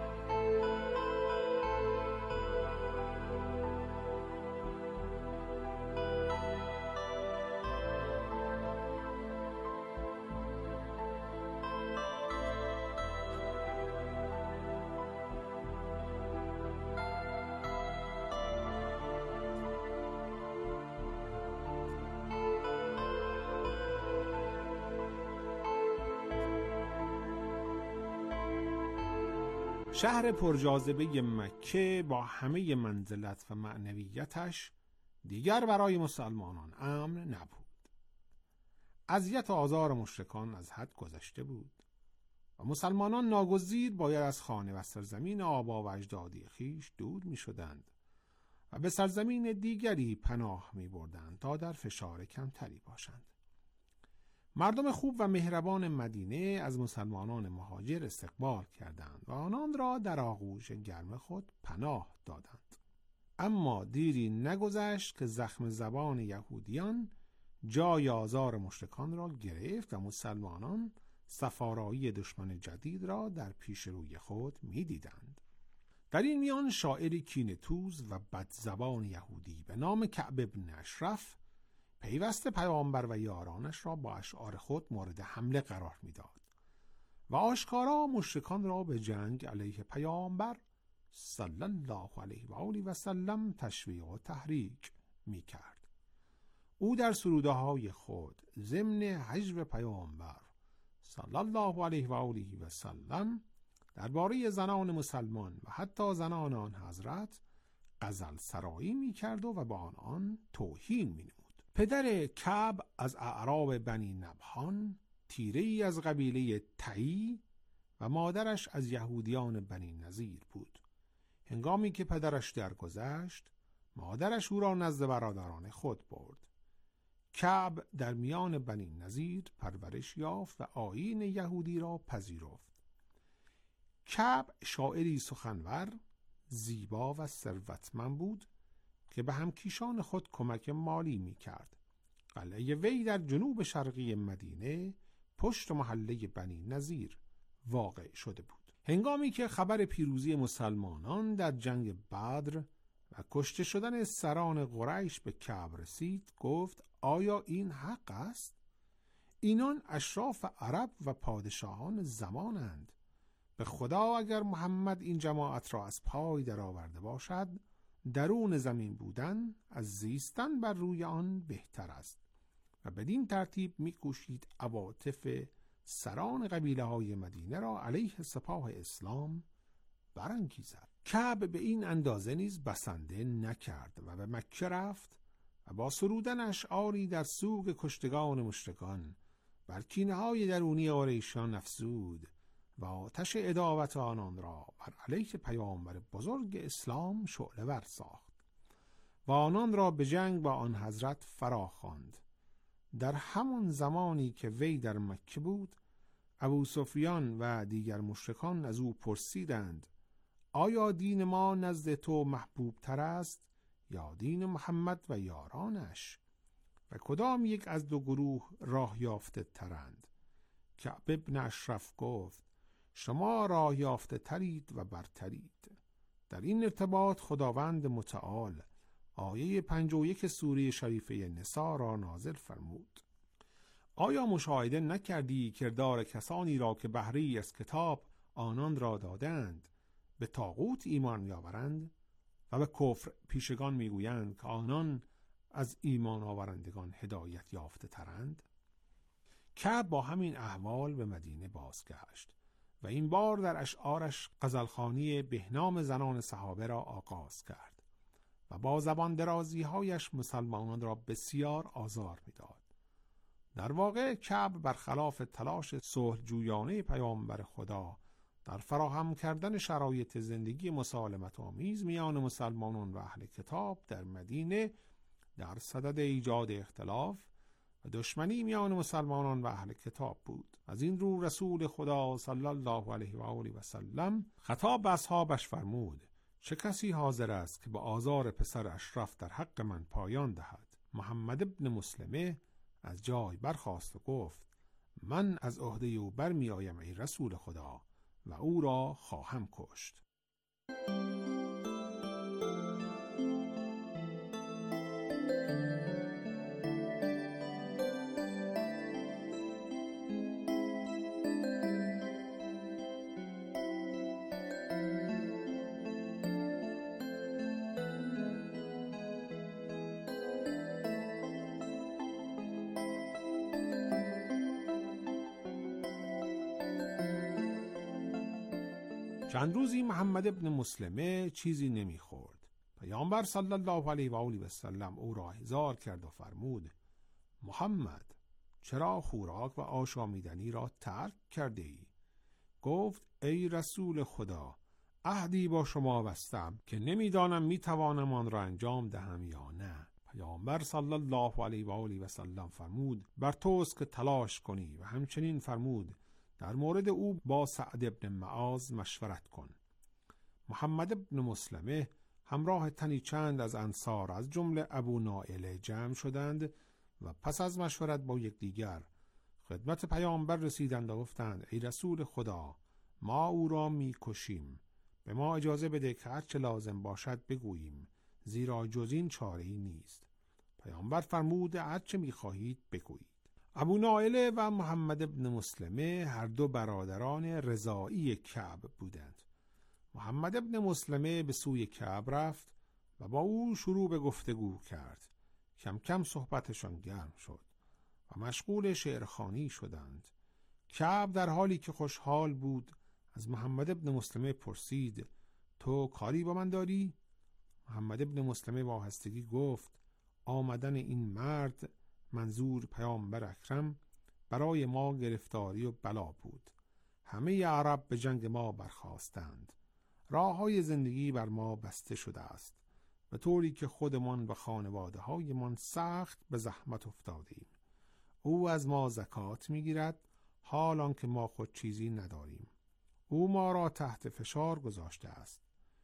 شهر پرجاذبه مکه با همه منزلت و معنویتش دیگر برای مسلمانان امن نبود. اذیت و آزار مشرکان از حد گذشته بود و مسلمانان ناگزیر باید از خانه و سرزمین آبا و اجدادی خویش دور می شدند و به سرزمین دیگری پناه می بردند تا در فشار کمتری باشند. مردم خوب و مهربان مدینه از مسلمانان مهاجر استقبال کردند و آنان را در آغوش گرم خود پناه دادند. اما دیری نگذشت که زخم زبان یهودیان جای آزار مشرکان را گرفت و مسلمانان سفارایی دشمن جدید را در پیش روی خود می دیدند. در این میان شاعری کینه‌توز و بدزبان یهودی به نام کعب بن اشرف پیوسته پیامبر و یارانش را با اشعار خود مورد حمله قرار می‌داد و آشکارا مشرکان را به جنگ علیه پیامبر صلی الله علیه و آله و سلم تشویق و تحریک می‌کرد. او در سروده‌های خود ضمن هجو پیامبر صلی الله علیه و آله و سلم درباره زنان مسلمان و حتی زنان آن حضرت غزل سرایی می‌کرد و با آنان توهین می‌نمود. پدر کعب از اعراب بنی نبهان، تیره‌ای از قبیله تایی و مادرش از یهودیان بنی نظیر بود. هنگامی که پدرش درگذشت، مادرش او را نزد برادران خود برد. کعب در میان بنی نظیر پرورش یافت و آیین یهودی را پذیرفت. کعب شاعری سخنور، زیبا و ثروتمند بود که به همکیشان خود کمک مالی می کرد. قلعه وی در جنوب شرقی مدینه پشت محله بنی نظیر واقع شده بود. هنگامی که خبر پیروزی مسلمانان در جنگ بدر و کشته شدن سران قریش به کعب رسید، گفت آیا این حق است؟ اینان اشراف عرب و پادشاهان زمانند. به خدا اگر محمد این جماعت را از پای درآورده باشد، درون زمین بودن از زیستن بر روی آن بهتر است و بدین ترتیب می‌کوشید عواطف سران قبیله های مدینه را علیه سپاه اسلام برانگیزد. کعب به این اندازه نیز بسنده نکرد و به مکه رفت و با سرودن اشعاری در سوگ کشتگان مشرکان بر کینه‌های درونی قریشان افزود و آتش عداوت آنان را بر علیه پیامبر بزرگ اسلام شعله‌ور ساخت و آنان را به جنگ با آن حضرت فراخواند. در همان زمانی که وی در مکه بود، ابو سفیان و دیگر مشرکان از او پرسیدند آیا دین ما نزد تو محبوب تر است یا دین محمد و یارانش و کدام یک از دو گروه راه یافته ترند؟ کعب بن اشرف گفت شما راه یافته ترید و برترید. در این ارتباط خداوند متعال آیه 51 سوره شریفه نساء را نازل فرمود. آیا مشاهده نکردی کردار کسانی را که بهره‌ای از کتاب آنان را دادند به طاغوت ایمان می‌آورند؟ و به کفر پیشگان میگویند که آنان از ایمان آورندگان هدایت یافته ترند. کعب با همین احوال به مدینه بازگشت و این بار در اشعارش غزلخوانی بهنام زنان صحابه را آغاز کرد و با زبان درازی‌هایش مسلمانان را بسیار آزار می‌داد. در واقع کعب برخلاف تلاش صلح‌جویانه پیامبر خدا در فراهم کردن شرایط زندگی مسالمت آمیز میان مسلمانان و اهل کتاب در مدینه در صدد ایجاد اختلاف و دشمنی میان مسلمانان و اهل کتاب بود. از این رو رسول خدا صلی الله علیه و آله و سلم خطاب به اصحابش فرمود: چه کسی حاضر است که به آزار پسر اشرف در حق من پایان دهد؟ محمد ابن مسلمه از جای برخاست و گفت: من از عهده او برمی آیم ای رسول خدا و او را خواهم کشت. چند روزی محمد ابن مسلمه چیزی نمیخورد. پیامبر صلی الله علیه و آله و سلم او را احضار کرد و فرمود: محمد، چرا خوراک و آشامیدنی را ترک کرده ای؟ گفت: ای رسول خدا، عهدی با شما بستم که نمیدانم میتوانم آن را انجام دهم یا نه. پیامبر صلی الله علیه و آله و سلم فرمود: بر توست که تلاش کنی، و همچنین فرمود در مورد او با سعد ابن معاذ مشورت کن. محمد ابن مسلمه همراه تنی چند از انصار از جمله ابو نائله جمع شدند و پس از مشورت با یکدیگر خدمت پیامبر رسیدند و گفتند: ای رسول خدا، ما او را میکشیم، به ما اجازه بده که هر چه لازم باشد بگوییم، زیرا جز این چاره‌ای نیست. پیامبر فرمود: هر چه میخواهید بگویید. ابو نائله و محمد ابن مسلمه هر دو برادران رضاعی کعب بودند. محمد ابن مسلمه به سوی کعب رفت و با او شروع به گفتگو کرد. کم کم صحبتشان گرم شد و مشغول شعرخوانی شدند. کعب در حالی که خوشحال بود از محمد ابن مسلمه پرسید: تو کاری با من داری؟ محمد ابن مسلمه با آهستگی گفت: آمدن این مرد، منظور پیامبر اکرم، برای ما گرفتاری و بلا بود. همه عرب به جنگ ما برخاستند. راههای زندگی بر ما بسته شده است، به طوری که خودمان و خانواده هایمان سخت به زحمت افتادیم. او از ما زکات میگیرد حالان که ما خود چیزی نداریم. او ما را تحت فشار گذاشته است.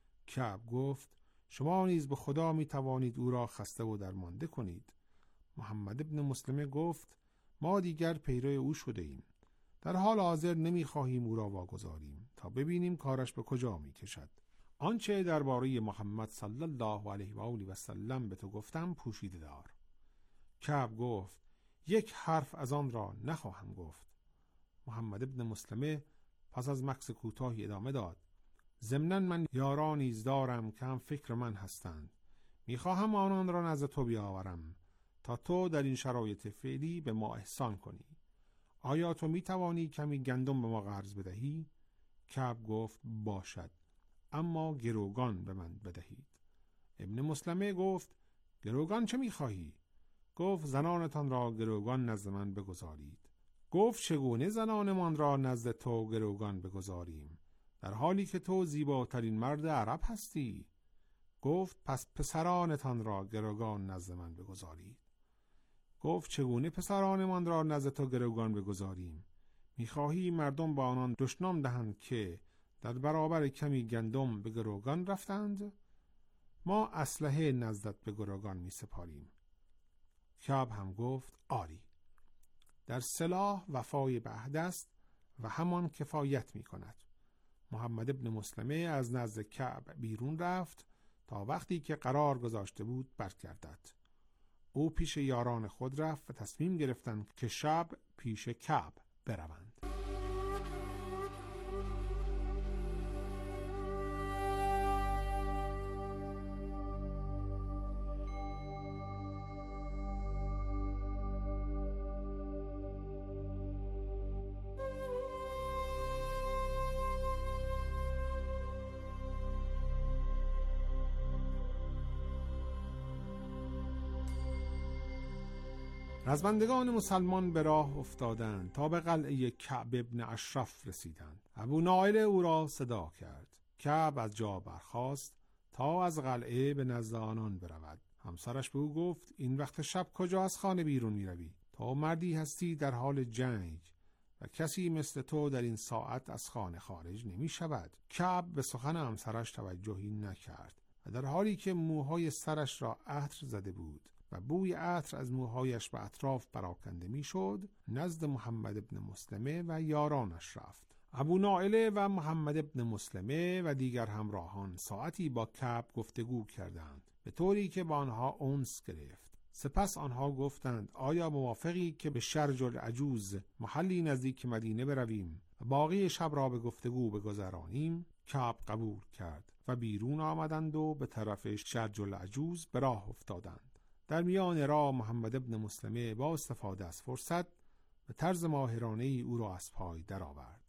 کعب گفت: شما نیز به خدا می توانید او را خسته و درمانده کنید. محمد ابن مسلمه گفت: ما دیگر پیرو او شده ایم. در حال حاضر نمی خواهیم او را واگذاریم تا ببینیم کارش به کجا می کشد. آنچه درباره محمد صلی الله علیه و آله و سلم به تو گفتم پوشیده دار. کعب گفت: یک حرف از آن را نخواهم گفت. محمد ابن مسلمه پس از مکث کوتاهی ادامه داد: ضمناً من یارانی نیز دارم که هم فکر من هستند. میخواهم آنان را نزد تو بیاورم تا تو در این شرایط فعلی به ما احسان کنی. آیا تو میتوانی کمی گندم به ما قرض بدهی؟ کعب گفت: باشد، اما گروگان به من بدهید. ابن مسلمه گفت: گروگان چه میخواهی؟ گفت: زنانتان را گروگان نزد من بگذارید. گفت: چگونه زنانمان را نزد تو گروگان بگذاریم در حالی که تو زیباترین مرد عرب هستی؟ گفت: پس پسرانتان را گروگان نزد من بگذارید. گفت: چگونه پسرانمان را نزد تو گروگان بگذاریم؟ میخواهی مردم با آنان دشنام دهند که در برابر کمی گندم به گروگان رفتند؟ ما اسلحه نزدت به گروگان می سپاریم. کعب هم گفت: آری، در سلاح وفای به عهد است و همان کفایت می کند. محمد ابن مسلمه از نزد کعب بیرون رفت تا وقتی که قرار گذاشته بود برگردد. او پیش یاران خود رفت و تصمیم گرفتند که شب پیش کعب بروند. از بندگان مسلمان به راه افتادند تا به قلعه کعب ابن اشرف رسیدند. ابو نائله او را صدا کرد. کعب از جا برخاست تا از قلعه به نزد آنان برود. همسرش به او گفت این وقت شب کجا از خانه بیرون می روی؟ تو مردی هستی در حال جنگ و کسی مثل تو در این ساعت از خانه خارج نمی شود. کعب به سخن همسرش توجهی نکرد و در حالی که موهای سرش را عطر زده بود و بوی عطر از موهایش به اطراف پراکنده می شد، نزد محمد ابن مسلمه و یارانش رفت. ابو نائله و محمد ابن مسلمه و دیگر همراهان ساعتی با کعب گفتگو کردند، به طوری که با آنها انس گرفت. سپس آنها گفتند آیا موافقی که به شرج العجوز، محلی نزدیک مدینه برویم و باقی شب را به گفتگو بگذرانیم؟ کعب قبول کرد و بیرون آمدند و به طرف شرج العجوز به راه افتادند. در میان راه محمد ابن مسلمه با استفاده از فرصت به طرز ماهرانه ای او را از پای درآورد.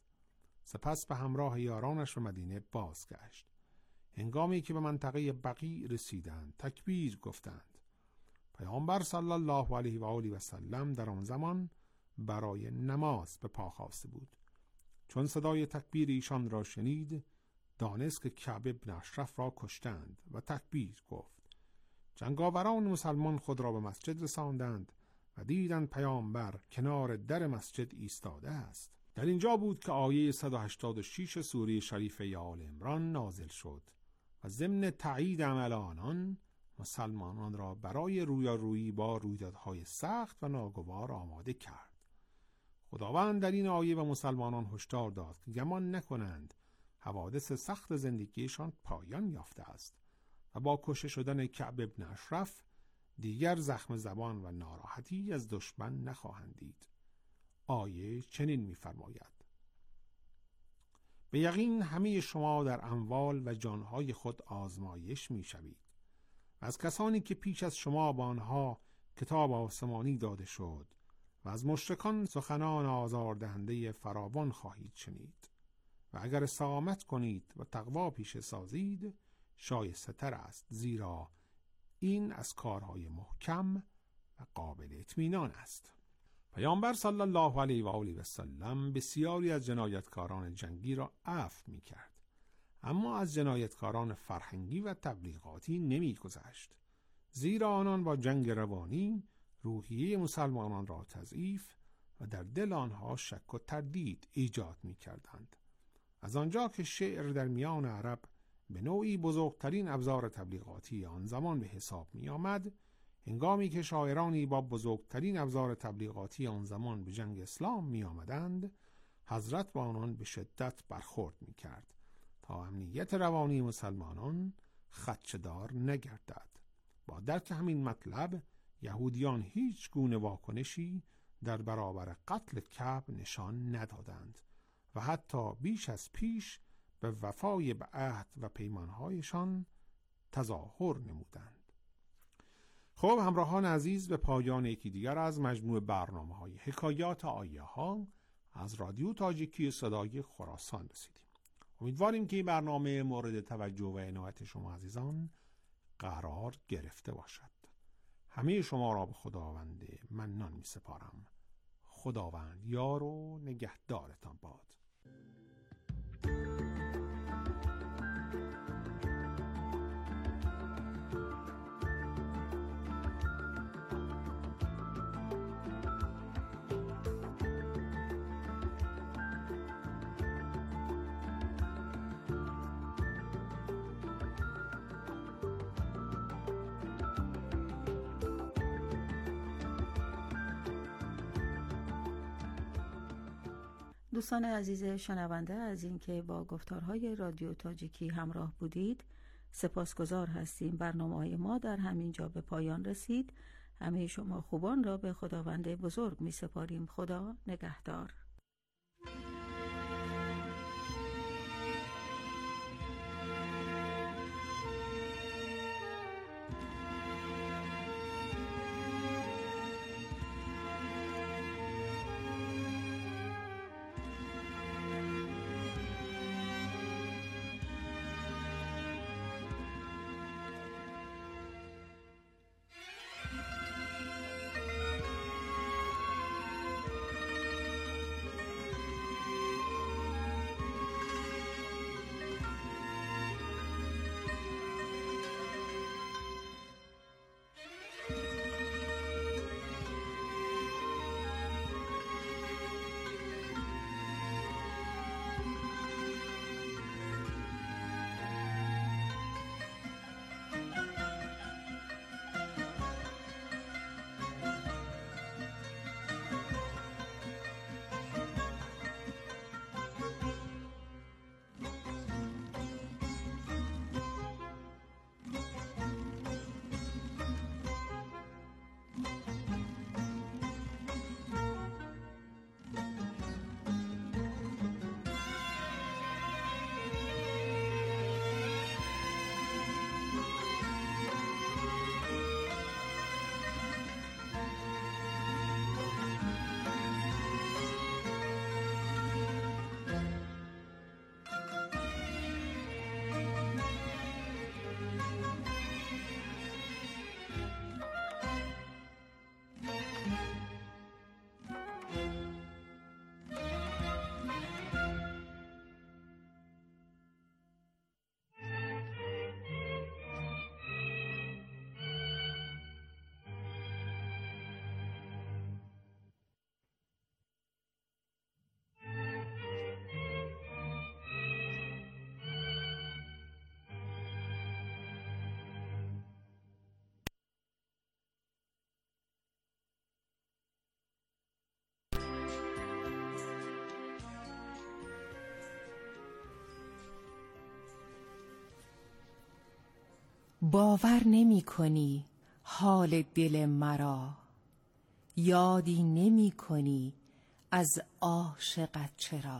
سپس به همراه یارانش به مدینه بازگشت. هنگامی که به منطقه بقیع رسیدند تکبیر گفتند. پیامبر صلی الله علیه و آله و سلم در آن زمان برای نماز به پا خاسته بود. چون صدای تکبیر ایشان را شنید دانست که کعب ابن اشرف را کشتند و تکبیر گفت. جنگاوران مسلمان خود را به مسجد رساندند و دیدند پیامبر کنار در مسجد ایستاده است. در اینجا بود که آیه 186 سوره شریفه آل عمران نازل شد و ضمن تایید عمل آنان مسلمانان را برای رویارویی با رویدادهای سخت و ناگوار آماده کرد. خداوند در این آیه به مسلمانان هشدار داد که گمان نکنند حوادث سخت زندگیشان پایان یافته است و با کشته شدن کعب ابن اشرف دیگر زخم زبان و ناراحتی از دشمن نخواهند دید. آیه چنین می‌فرماید: به یقین همه شما در اموال و جانهای خود آزمایش می‌شوید و از کسانی که پیش از شما با آنها کتاب آسمانی داده شد و از مشرکان سخنان آزاردهنده فراوان خواهید شنید و اگر استقامت کنید و تقوا پیشه سازید شایسته تر است، زیرا این از کارهای محکم و قابل اطمینان است. پیامبر صلی الله علیه و آله و سلم بسیاری از جنایتکاران جنگی را عفو می‌کرد، اما از جنایتکاران فرهنگی و تبلیغاتی نمی‌گذشت، زیرا آنان با جنگ روانی روحیه مسلمانان را تضعیف و در دل آنها شک و تردید ایجاد می‌کردند. از آنجا که شعر در میان عرب به نوعی بزرگترین ابزار تبلیغاتی آن زمان به حساب می آمد، هنگامی که شاعرانی با بزرگترین ابزار تبلیغاتی آن زمان به جنگ اسلام می آمدند، حضرت با آنان به شدت برخورد می کرد تا امنیت روانی مسلمانان خدشه‌دار نگردد. با درک همین مطلب یهودیان هیچ گونه واکنشی در برابر قتل کعب نشان ندادند و حتی بیش از پیش به وفای به عهد و پیمانهایشان تظاهر نمودند. خب همراهان عزیز، به پایان یکی دیگر از مجموع برنامه‌های حکایات آیه ها از رادیو تاجیکی صدای خراسان رسیدیم. امیدواریم که این برنامه مورد توجه و عنایت شما عزیزان قرار گرفته باشد. همه شما را به خداوند منان می سپارم. خداوند یار و نگهدارتان باد. دوستان عزیز شنونده از اینکه با گفتارهای رادیو تاجیکی همراه بودید سپاسگزار هستیم. برنامه‌های ما در همین جا به پایان رسید. همه شما خوبان را به خداوند بزرگ می سپاریم. خدا نگهدار. باور نمی کنی حال دل مرا، یادی نمی کنی از عاشقت چرا.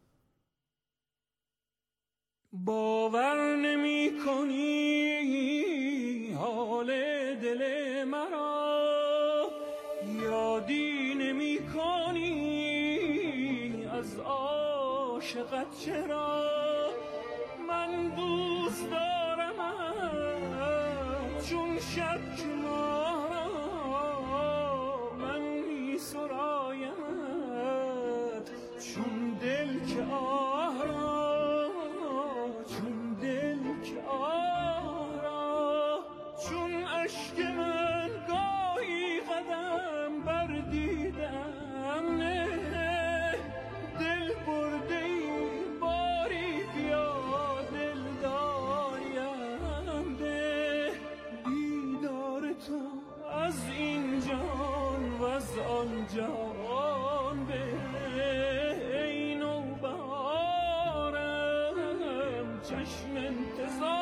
باور نمی کنی حال دل مرا، یادی نمی کنی از عاشقت چرا. من دوست دارم چون شب ما را، من می سرایمت چون دل که آه را، چون دل که آه را. چون اشک من گاهی قدم بر دیدم نه، دل برده ای باری بیا دل داریم ده. دیدار تو از این جان و از آن جان به، ای نوبهارم چشم انتظار